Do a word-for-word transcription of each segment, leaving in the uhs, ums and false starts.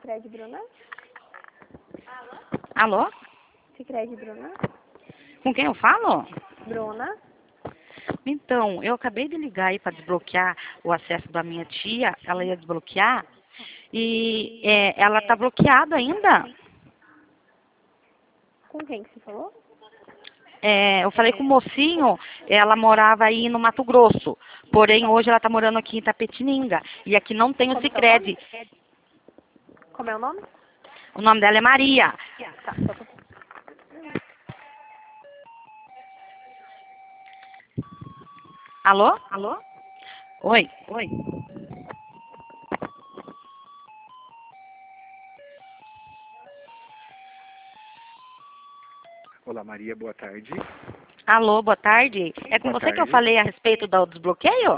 Sicredi, Bruna? Alô? Sicredi, Bruna? Com quem eu falo? Bruna? Então, eu acabei de ligar aí para desbloquear o acesso da minha tia. Ela ia desbloquear e é, ela está bloqueada ainda. Com quem que você falou? É, eu falei com o mocinho, ela morava aí no Mato Grosso. Porém, hoje ela está morando aqui em Itapetininga. E aqui não tem o Como que é o nome? Sicredi. Como é o nome? O nome dela é Maria. Tá, só pra... Alô? Alô? Oi. Oi. Olá, Maria, boa tarde. Alô, boa tarde. É com Boa você que eu tarde. falei a respeito do desbloqueio?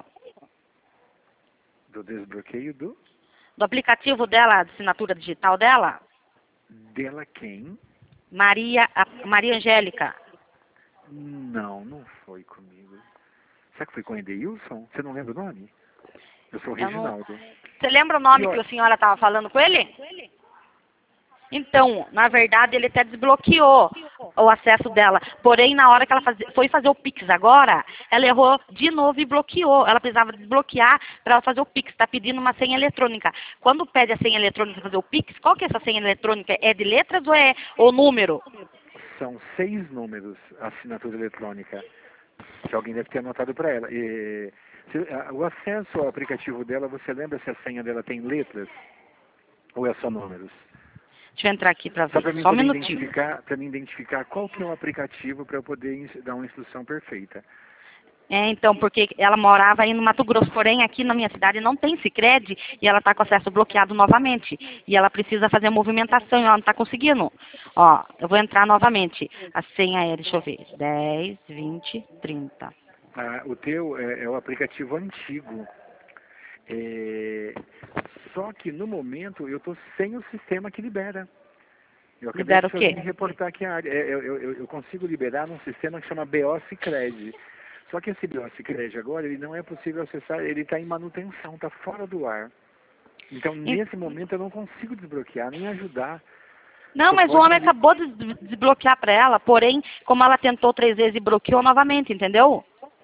Do desbloqueio do... Do aplicativo dela, da assinatura digital dela? Dela quem? Maria, a, Maria Angélica. Não, não foi comigo. Será que foi com o Edeilson? Você não lembra o nome? Eu sou o Eu não... Reginaldo. Você lembra o nome E, ó, que a senhora estava falando com ele? Então, na verdade, ele até desbloqueou o acesso dela. Porém, na hora que ela faz... foi fazer o Pix agora, ela errou de novo e bloqueou. Ela precisava desbloquear para ela fazer o Pix. Está pedindo uma senha eletrônica. Quando pede a senha eletrônica para fazer o Pix, qual que é essa senha eletrônica? É de letras ou é o número? São seis números a assinatura eletrônica que alguém deve ter anotado para ela. E, se- a- o acesso ao aplicativo dela, você lembra se a senha dela tem letras ou é só números? Deixa eu entrar aqui para Só ver. para mim Só um poder minutinho. identificar, para mim identificar qual que é o aplicativo para eu poder ins- dar uma instrução perfeita. É, então, porque ela morava aí no Mato Grosso, porém aqui na minha cidade não tem Sicredi e ela está com acesso bloqueado novamente. E ela precisa fazer a movimentação e ela não está conseguindo. Ó, eu vou entrar novamente. A senha é, deixa eu ver, dez, vinte, trinta. Ah, o teu é, é o aplicativo antigo. É, só que no momento eu estou sem o sistema que libera. Eu acabei Libera de o quê? fazer reportar aqui a área. É, Eu, eu, eu eu consigo liberar num sistema que chama B O Sicredi. Só que esse B O Sicredi agora ele não é possível acessar, ele está em manutenção, está fora do ar. Então nesse momento eu não consigo desbloquear, nem ajudar. Não, Só mas o pode homem me li- acabou de des- desbloquear para ela, porém, como ela tentou três vezes e bloqueou novamente, entendeu?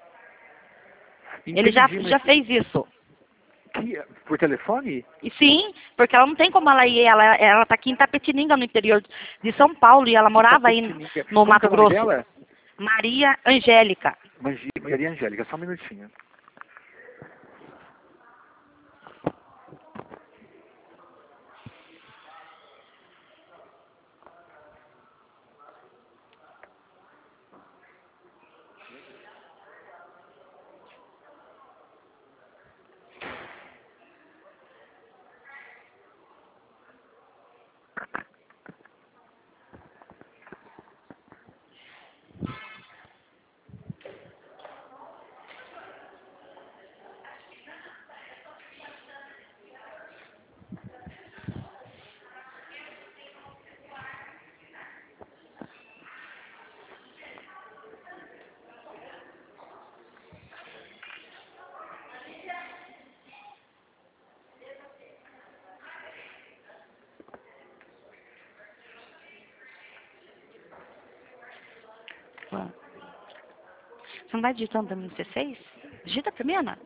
Ele já, Entendi, mas já fez isso. que, por telefone? E sim, porque ela não tem como ela ir, ela ela está aqui em Tapetininga, no interior de São Paulo, e ela morava aí Itapetininga. no Como que é Mato o nome Grosso. dela? Maria Angélica. Magi- Maria Angélica, só um minutinho. Você não vai digitando para mim no C seis? Digita para mim, Ana.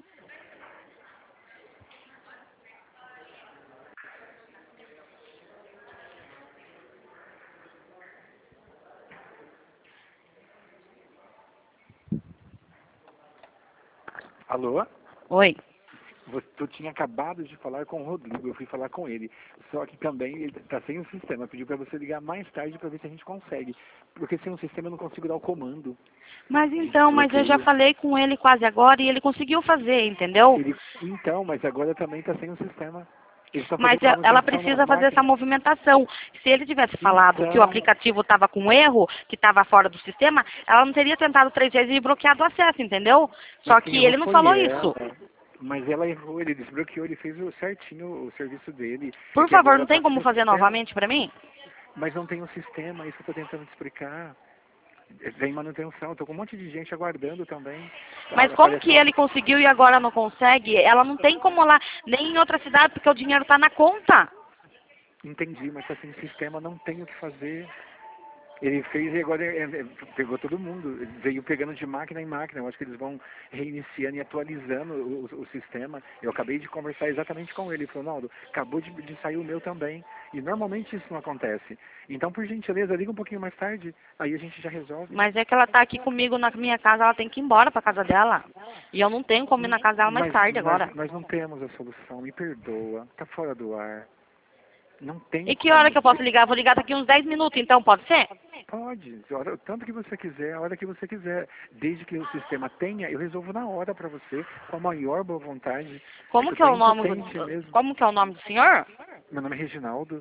Alô? Oi. Você, tu tinha acabado de falar com o Rodrigo, eu fui falar com ele. Só que também ele está sem o sistema. Pediu para você ligar mais tarde para ver se a gente consegue. Porque sem o sistema eu não consigo dar o comando. Mas então, mas eu já Desbloqueio. falei com ele quase agora e ele conseguiu fazer, entendeu? Ele, então, mas agora também está sem o sistema. Ele está Mas fazendo eu- ela manutenção nas precisa fazer essa máquinas. movimentação. Se ele tivesse falado que o Então, aplicativo estava com erro, que estava fora do sistema, ela não teria tentado três vezes e bloqueado o acesso, entendeu? Só mas quem que errou ele não foi falou ela. isso. Mas ela errou, ele desbloqueou, ele fez o certinho o serviço dele. É Por que favor, agora não está tem sem como o fazer sistema. novamente para mim? Mas não tem o sistema, é isso que eu estou tentando te explicar. Vem manutenção, estou com um monte de gente aguardando também. Mas Ah, como Aparece que ele conseguiu e agora não consegue? Ela não tem como lá, nem em outra cidade, porque o dinheiro está na conta. Entendi, mas tá sem sistema, não tem o que fazer. Ele fez e agora é, é, pegou todo mundo, veio pegando de máquina em máquina. Eu acho que eles vão reiniciando e atualizando o, o, o sistema. Eu acabei de conversar exatamente com ele. Ele falou, Naldo, acabou de, de sair o meu também. E normalmente isso não acontece. Então, por gentileza, liga um pouquinho mais tarde, aí a gente já resolve. Mas é que ela tá aqui comigo na minha casa, ela tem que ir embora pra casa dela. E eu não tenho como ir na casa dela mais Mas tarde agora. nós, nós não temos a solução, me perdoa, tá fora do ar. Não tem E que como. hora que eu posso ligar? Vou ligar daqui uns dez minutos, então, pode ser? Pode, hora- o tanto que você quiser, a hora que você quiser. Desde que o sistema tenha, eu resolvo na hora para você, com a maior boa vontade. Como Eu que é tô o nome? impotente mesmo. Como que é o nome do senhor? Meu nome é Reginaldo.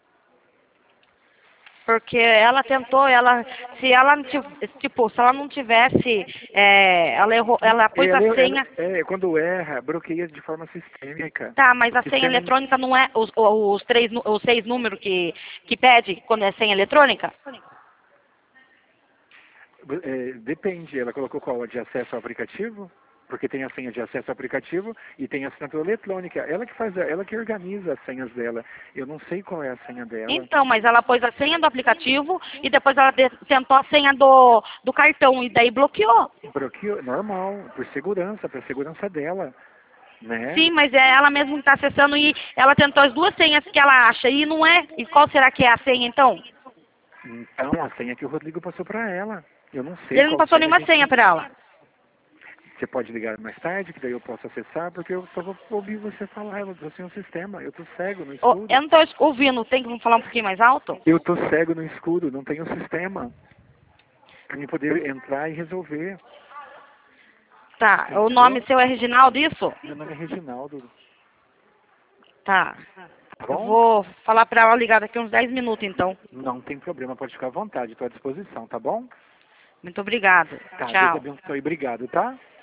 Porque ela tentou, ela, se ela não tiv- tipo, se ela não tivesse, é, ela errou, ela pôs a Ela- senha. ela- é, quando erra, bloqueia de forma sistêmica. Tá, mas a O senha sistema- eletrônica não é os, os três, nu- os seis números que, que pede quando é senha eletrônica? É, depende, ela colocou qual? A de acesso ao aplicativo? Porque tem a senha de acesso ao aplicativo e tem a assinatura eletrônica. Ela que faz, a- ela que organiza as senhas dela. Eu não sei qual é a senha dela. Então, mas ela pôs a senha do aplicativo e depois ela de- tentou a senha do, do cartão e daí bloqueou. Bloqueio normal, por segurança, para segurança dela, né? Sim, mas é ela mesma que está acessando e ela tentou as duas senhas que ela acha e não é. E qual será que é a senha então? Então, a senha que o Rodrigo passou para ela. Eu não sei Ele não qual passou senha, nenhuma a gente- senha para ela. Você pode ligar mais tarde, que daí eu posso acessar, porque eu só vou ouvir você falar, eu tô sem o sistema, eu tô cego no Ô, escuro. eu não estou ouvindo, tem que falar um pouquinho mais alto? Eu tô cego no escuro, não tenho sistema. Pra mim poder entrar e resolver. Tá, o nome seu é Reginaldo, isso? Meu nome é Reginaldo. Tá. Tá Eu bom? vou falar para ela ligar daqui uns dez minutos então. Não tem problema, pode ficar à vontade, estou à disposição, tá bom? Muito obrigado. Tá, Deus Tchau. abençoe, obrigado, tá?